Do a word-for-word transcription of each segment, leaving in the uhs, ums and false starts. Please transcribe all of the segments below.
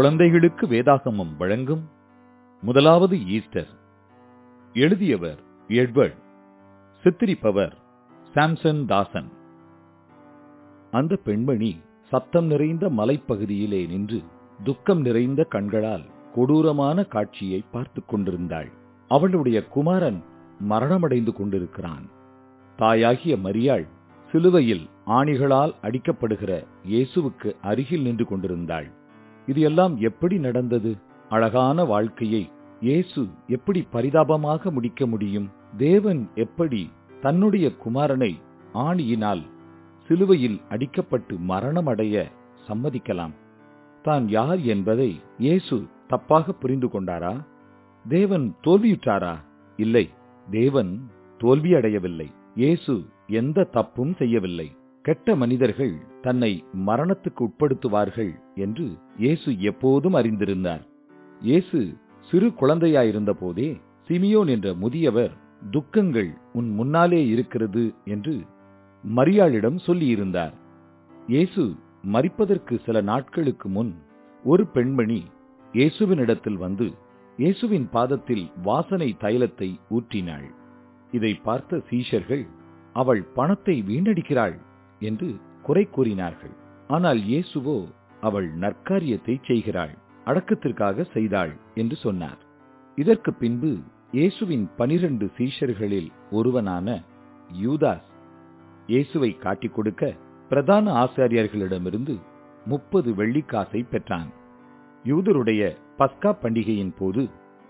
குழந்தைகளுக்கு வேதாகமம் வழங்கும் முதலாவது ஈஸ்டர். எழுதியவர் எட்வர்ட், சித்திரிப்பவர் சாம்சன் தாசன். அந்த பெண்மணி சத்தம் நிறைந்த மலைப்பகுதியிலே நின்று துக்கம் நிறைந்த கண்களால் கொடூரமான காட்சியை பார்த்துக் கொண்டிருந்தாள். அவளுடைய குமாரன் மரணமடைந்து கொண்டிருக்கிறான். தாயாகிய மரியாள் சிலுவையில் ஆணிகளால் அடிக்கப்படுகிற இயேசுவுக்கு அருகில் நின்று கொண்டிருந்தாள். இது எல்லாம் எப்படி நடந்தது? அழகான வாழ்க்கையை இயேசு எப்படி பரிதாபமாக முடிக்க முடியும்? தேவன் எப்படி தன்னுடைய குமாரனை ஆணியினால் சிலுவையில் அடிக்கப்பட்டு மரணமடைய சம்மதிக்கலாம்? தான் யார் என்பதை இயேசு தப்பாக புரிந்து கொண்டாரா? தேவன் தோல்வியுற்றாரா? இல்லை, தேவன் தோல்வியடையவில்லை. இயேசு எந்த தப்பும் செய்யவில்லை. கெட்ட மனிதர்கள் தன்னை மரணத்துக்கு உட்படுத்துவார்கள் என்று இயேசு எப்போதும் அறிந்திருந்தார். இயேசு சிறு குழந்தையாயிருந்த போதே சிமியோன் என்ற முதியவர் துக்கங்கள் உன் முன்னாலே இருக்கிறது என்று மரியாளிடம் சொல்லியிருந்தார். இயேசு மரிப்பதற்கு சில நாட்களுக்கு முன் ஒரு பெண்மணி இயேசுவினிடத்தில் வந்து இயேசுவின் பாதத்தில் வாசனை தைலத்தை ஊற்றினாள். இதை பார்த்த சீஷர்கள், அவள் பணத்தை வீணடிக்கிறாள் என்று குறை கூறினார்கள். ஆனால் இயேசுவோ, அவள் நற்காரியத்தை செய்கிறாள், அடக்கத்திற்காக செய்தாள் என்று சொன்னார். இதற்கு பின்பு இயேசுவின் பனிரண்டு சீஷர்களில் ஒருவனான யூதாஸ் இயேசுவை காட்டிக் கொடுக்க பிரதான ஆசாரியர்களிடமிருந்து முப்பது வெள்ளிக்காசை பெற்றான். யூதருடைய பஸ்கா பண்டிகையின் போது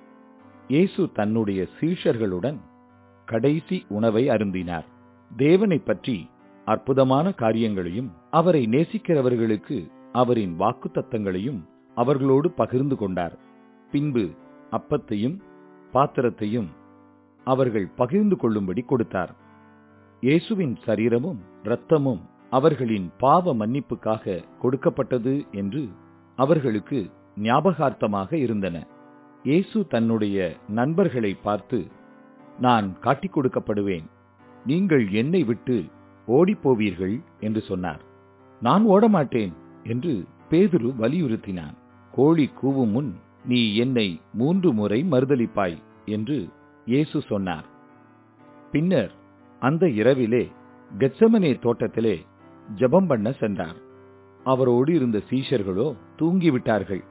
இயேசு தன்னுடைய சீஷர்களுடன் கடைசி உணவை அருந்தினார். தேவனை பற்றி அற்புதமான காரியங்களையும் அவரை நேசிக்கிறவர்களுக்கு அவரின் வாக்குத்தத்தங்களையும் அவர்களோடு பகிர்ந்து கொண்டார். பின்பு அப்பத்தையும் பாத்திரத்தையும் அவர்கள் பகிர்ந்து கொள்ளும்படி கொடுத்தார். இயேசுவின் சரீரமும் இரத்தமும் அவர்களின் பாவ மன்னிப்புக்காக கொடுக்கப்பட்டது என்று அவர்களுக்கு ஞாபகார்த்தமாக இருந்தன. இயேசு தன்னுடைய நண்பர்களை பார்த்து, நான் காட்டிக் கொடுக்கப்படுவேன், நீங்கள் என்னை விட்டு ஓடிப்போவீர்கள் என்று சொன்னார். நான் ஓடமாட்டேன் என்று பேதுரு வலியுறுத்தினான். கோழி கூவும் முன் நீ என்னை மூன்று முறை மறுதலிப்பாய் என்று இயேசு சொன்னார். பின்னர் அந்த இரவிலே கெத்செமனே தோட்டத்திலே ஜெபம் பண்ண சென்றார். அவரோடு இருந்த சீஷர்களோ தூங்கிவிட்டார்கள்.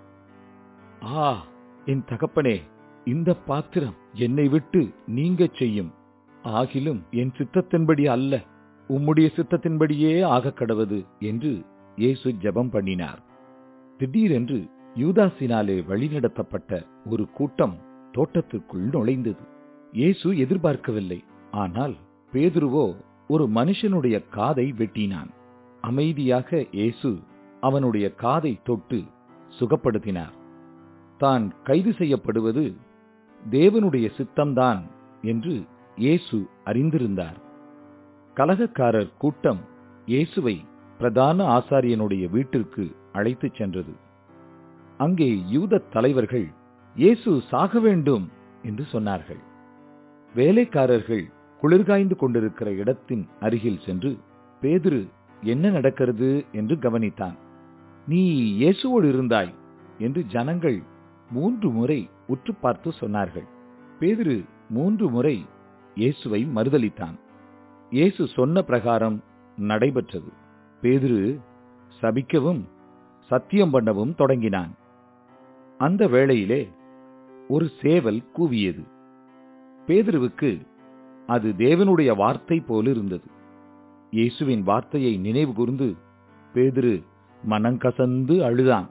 ஆ, என் தகப்பனே, இந்த பாத்திரம் என்னை விட்டு நீங்கச் செய்யும். ஆகிலும் என் சித்தத்தின்படி அல்ல, உம்முடைய சித்தத்தின்படியே ஆக கடவது என்று இயேசு ஜெபம் பண்ணினார். திடீரென்று யூதாசினாலே வழிநடத்தப்பட்ட ஒரு கூட்டம் தோட்டத்திற்குள் நுழைந்தது. இயேசு எதிர்பார்க்கவில்லை. ஆனால் பேதுருவோ ஒரு மனுஷனுடைய காதை வெட்டினான். அமைதியாக இயேசு அவனுடைய காதை தொட்டு சுகப்படுத்தினார். தான் கைது செய்யப்படுவது தேவனுடைய சித்தம்தான் என்று இயேசு அறிந்திருந்தார். கலகக்காரர் கூட்டம் இயேசுவை பிரதான ஆசாரியனுடைய வீட்டிற்கு அழைத்துச் சென்றது. அங்கே யூத தலைவர்கள் இயேசு சாக வேண்டும் என்று சொன்னார்கள். வேலைக்காரர்கள் குளிர்காய்ந்து கொண்டிருக்கிற இடத்தின் அருகில் சென்று பேதுரு என்ன நடக்கிறது என்று கவனித்தான். நீ இயேசுவோடு இருந்தாய் என்று ஜனங்கள் மூன்று முறை உற்று பார்த்து சொன்னார்கள். பேதுரு மூன்று முறை இயேசுவை மறுதலித்தான். இயேசு சொன்ன பிரகாரம் நடைபெற்றது. பேதுரு சபிக்கவும் சத்தியம் பண்ணவும் தொடங்கினான். அந்த வேளையிலே ஒரு சேவல் கூவியது. பேதுருவுக்கு அது தேவனுடைய வார்த்தை போலிருந்தது. இயேசுவின் வார்த்தையை நினைவு கூர்ந்து பேதுரு மனங்கசந்து அழுதான்.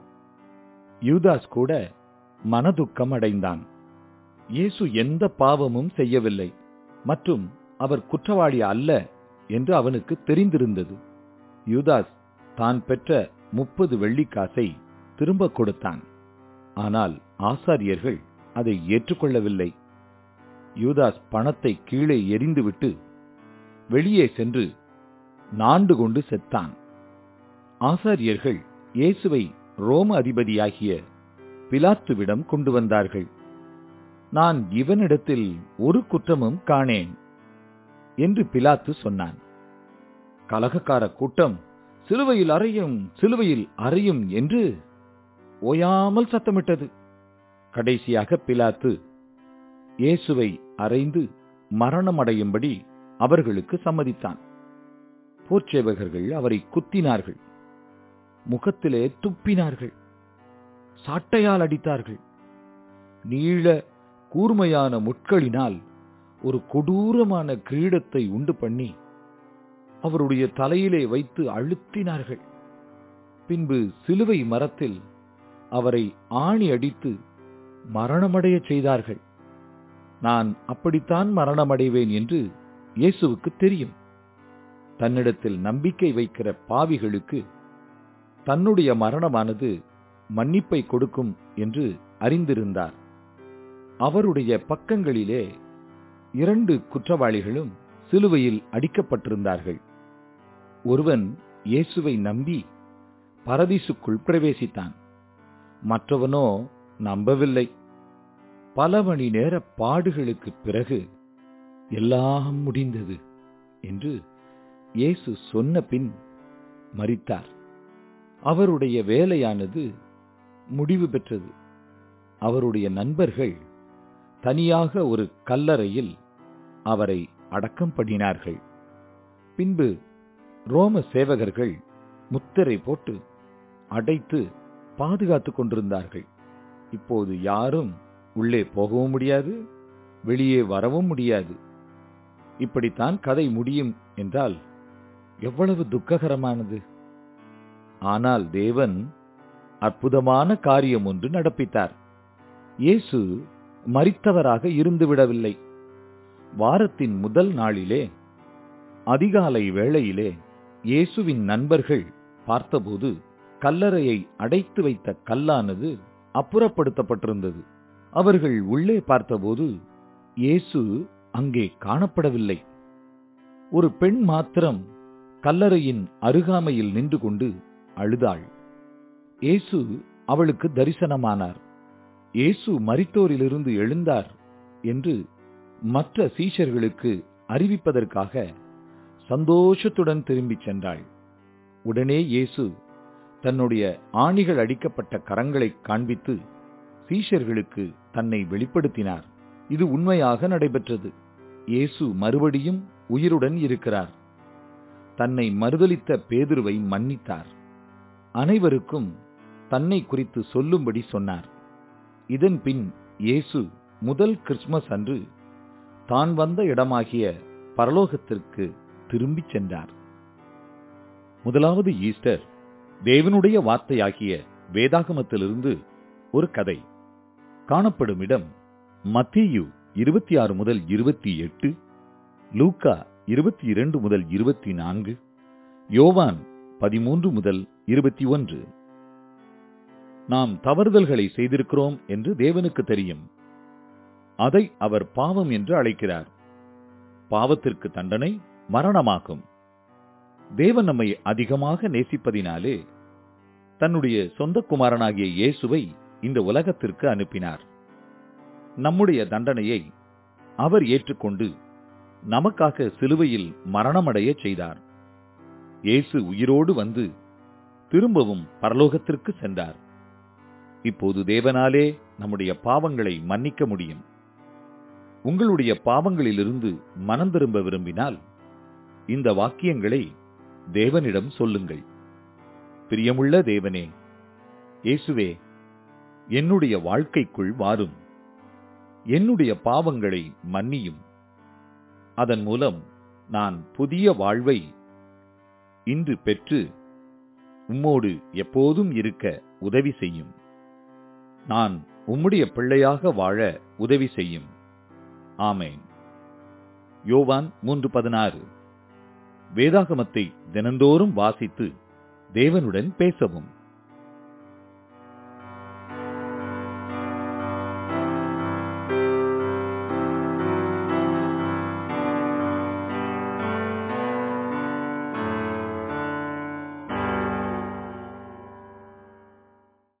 யூதாஸ் கூட மனதுக்கம் அடைந்தான். இயேசு எந்த பாவமும் செய்யவில்லை மற்றும் அவர் குற்றவாளி அல்ல என்று அவனுக்கு தெரிந்திருந்தது. யூதாஸ் தான் பெற்ற முப்பது வெள்ளிக்காசை திரும்ப கொடுத்தான். ஆனால் ஆசாரியர்கள் அதை ஏற்றுக்கொள்ளவில்லை. யூதாஸ் பணத்தை கீழே எறிந்துவிட்டு வெளியே சென்று நாண்டு கொண்டு செத்தான். ஆசாரியர்கள் இயேசுவை ரோம அதிபதியாகிய பிலாத்துவிடம் கொண்டு வந்தார்கள். நான் இவனிடத்தில் ஒரு குற்றமும் காணேன் என்று பிலாத்து சொன்னான். கலகக்கார கூட்டம் சிலுவையில் அறையும் சிலுவையில் அறையும் என்று ஓயாமல் சத்தமிட்டது. கடைசியாக பிலாத்து இயேசுவை அறைந்து மரணமடையும்படி அவர்களுக்கு சம்மதித்தான். போர்ச்சேவகர்கள் அவரை குத்தினார்கள், முகத்திலே துப்பினார்கள், சாட்டையால் அடித்தார்கள். நீள கூர்மையான முட்களினால் ஒரு கொடூரமான கிரீடத்தை உண்டு பண்ணி அவருடைய தலையிலே வைத்து அழுத்தினார்கள். பின்பு சிலுவை மரத்தில் அவரை ஆணி அடித்து மரணமடைய செய்தார்கள். நான் அப்படித்தான் மரணமடைவேன் என்று இயேசுவுக்கு தெரியும். தன்னிடத்தில் நம்பிக்கை வைக்கிற பாவிகளுக்கு தன்னுடைய மரணமானது மன்னிப்பை கொடுக்கும் என்று அறிந்திருந்தார். அவருடைய பக்கங்களிலே இரண்டு குற்றவாளிகளும் சிலுவையில் அடிக்கப்பட்டிருந்தார்கள். ஒருவன் இயேசுவை நம்பி பரதீசுக்குள் பிரவேசித்தான். மற்றவனோ நம்பவில்லை. பல மணி நேர பாடுகளுக்கு பிறகு எல்லாம் முடிந்தது என்று இயேசு சொன்ன பின் மரித்தார். அவருடைய வேலையானது முடிவு பெற்றது. அவருடைய நண்பர்கள் தனியாக ஒரு கல்லறையில் அவரை அடக்கம் பண்ணினார்கள். பின்பு ரோம சேவகர்கள் முத்திரை போட்டு அடைத்து பாதுகாத்துக் கொண்டிருந்தார்கள். இப்போது யாரும் உள்ளே போகவும் முடியாது, வெளியே வரவும் முடியாது. இப்படித்தான் கதை முடியும் என்றால் எவ்வளவு துக்ககரமானது! ஆனால் தேவன் அற்புதமான காரியம் ஒன்று நடப்பித்தார். இயேசு மரித்தவராக இருந்துவிடவில்லை. வாரத்தின் முதல் நாளிலே அதிகாலை வேளையிலே இயேசுவின் நண்பர்கள் பார்த்தபோது கல்லறையை அடைத்து வைத்த கல்லானது அப்புறப்படுத்தப்பட்டிருந்தது. அவர்கள் உள்ளே பார்த்தபோது இயேசு அங்கே காணப்படவில்லை. ஒரு பெண் மாத்திரம் கல்லறையின் அருகாமையில் நின்று கொண்டு அழுதாள். இயேசு அவளுக்கு தரிசனமானார். இயேசு மரித்தோரிலிருந்து எழுந்தார் என்று மற்ற சீஷர்களுக்கு அறிவிப்பதற்காக சந்தோஷத்துடன் திரும்பிச் சென்றாள். உடனே இயேசு தன்னுடைய ஆணிகள் அடிக்கப்பட்ட கரங்களை காண்பித்து சீஷர்களுக்கு தன்னை வெளிப்படுத்தினார். இது உண்மையாக நடைபெற்றது. இயேசு மறுபடியும் உயிருடன் இருக்கிறார். தன்னை மறுதலித்த பேதுருவை மன்னித்தார். அனைவருக்கும் தன்னை குறித்து சொல்லும்படி சொன்னார். இதன் பின் இயேசு முதல் கிறிஸ்துமஸ் அன்று தான் வந்த இடமாகிய பரலோகத்திற்கு திரும்பிச் சென்றார். முதலாவது ஈஸ்டர் தேவனுடைய வார்த்தையாகிய வேதாகமத்திலிருந்து ஒரு கதை. காணப்படும் இடம் மத்தேயு இருபத்தி ஆறு முதல் இருபத்தி எட்டு, லூக்கா இருபத்தி இரண்டு முதல் இருபத்தி நான்கு, யோவான் பதிமூன்று முதல் இருபத்தி ஒன்று. நாம் தவறுதல்களை செய்திருக்கிறோம் என்று தேவனுக்கு தெரியும். அதை அவர் பாவம் என்று அழைக்கிறார். பாவத்திற்கு தண்டனை மரணமாகும். தேவன் நம்மை அதிகமாக நேசிப்பதினாலே தன்னுடைய சொந்த குமாரனாகிய இயேசுவை இந்த உலகத்திற்கு அனுப்பினார். நம்முடைய தண்டனையை அவர் ஏற்றுக்கொண்டு நமக்காக சிலுவையில் மரணமடைய செய்தார். இயேசு உயிரோடு வந்து திரும்பவும் பரலோகத்திற்கு சென்றார். இப்போது தேவனாலே நம்முடைய பாவங்களை மன்னிக்க முடியும். உங்களுடைய பாவங்களிலிருந்து மனம் திரும்ப விரும்பினால் இந்த வாக்கியங்களை தேவனிடம் சொல்லுங்கள். பிரியமுள்ள தேவனே, இயேசுவே, என்னுடைய வாழ்க்கைக்குள் வாரும். என்னுடைய பாவங்களை மன்னியும். அதன் மூலம் நான் புதிய வாழ்வை இன்று பெற்று உம்மோடு எப்போதும் இருக்க உதவி செய்யும். நான் உம்முடைய பிள்ளையாக வாழ உதவி செய்யும். ஆமென். யோவான் மூன்று பதினாறு. வேதாகமத்தை தினந்தோறும் வாசித்து தேவனுடன் பேசவும்.